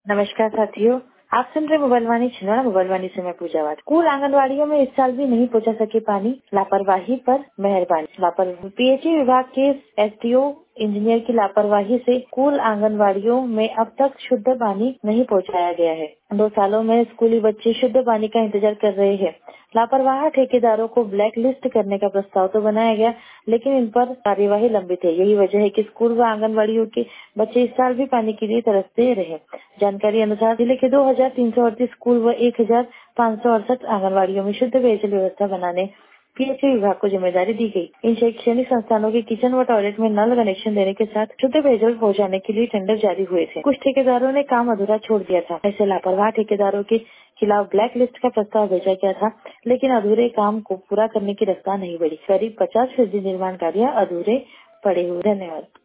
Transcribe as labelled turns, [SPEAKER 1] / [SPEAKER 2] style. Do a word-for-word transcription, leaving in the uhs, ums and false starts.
[SPEAKER 1] नमस्कार साथियों, आप सुन रहे मोबाइल वाणी छिंदवाड़ा। मोबाइल वाणी से मैं पूजा वाट। स्कूल आंगनवाड़ियों में इस साल भी नहीं पहुंचा सके पानी, लापरवाही पर मेहरबानी। लापरवाही पीएचई विभाग के एसडीओ इंजीनियर की लापरवाही से स्कूल आंगनवाड़ियों में अब तक शुद्ध पानी नहीं पहुंचाया गया है। दो सालों में स्कूली बच्चे शुद्ध पानी का इंतजार कर रहे हैं। लापरवाह ठेकेदारों को ब्लैक लिस्ट करने का प्रस्ताव तो बनाया गया, लेकिन इन पर कार्यवाही लंबित है। यही वजह है कि स्कूल व आंगनवाड़ियों के बच्चे इस साल भी पानी के लिए तरसते रहे। जानकारी अनुसार जिले के दो हजार तीन सौ अड़तीस स्कूल व एक हजार पाँच सौ अड़सठ आंगनवाड़ियों में शुद्ध पेयजल व्यवस्था बनाने पीएचई विभाग को जिम्मेदारी दी गई। इन शैक्षणिक संस्थानों के किचन व टॉयलेट में नल कनेक्शन देने के साथ शुद्ध पेयजल पहुंचाने के लिए टेंडर जारी हुए थे। कुछ ठेकेदारों ने काम अधूरा छोड़ दिया था। ऐसे लापरवाह ठेकेदारों के खिलाफ ब्लैक लिस्ट का प्रस्ताव भेजा गया था, लेकिन अधूरे काम को पूरा करने की रफ्तार नहीं बढ़ी। करीब पचास फीसदी निर्माण कार्य अधूरे पड़े हुए। धन्यवाद।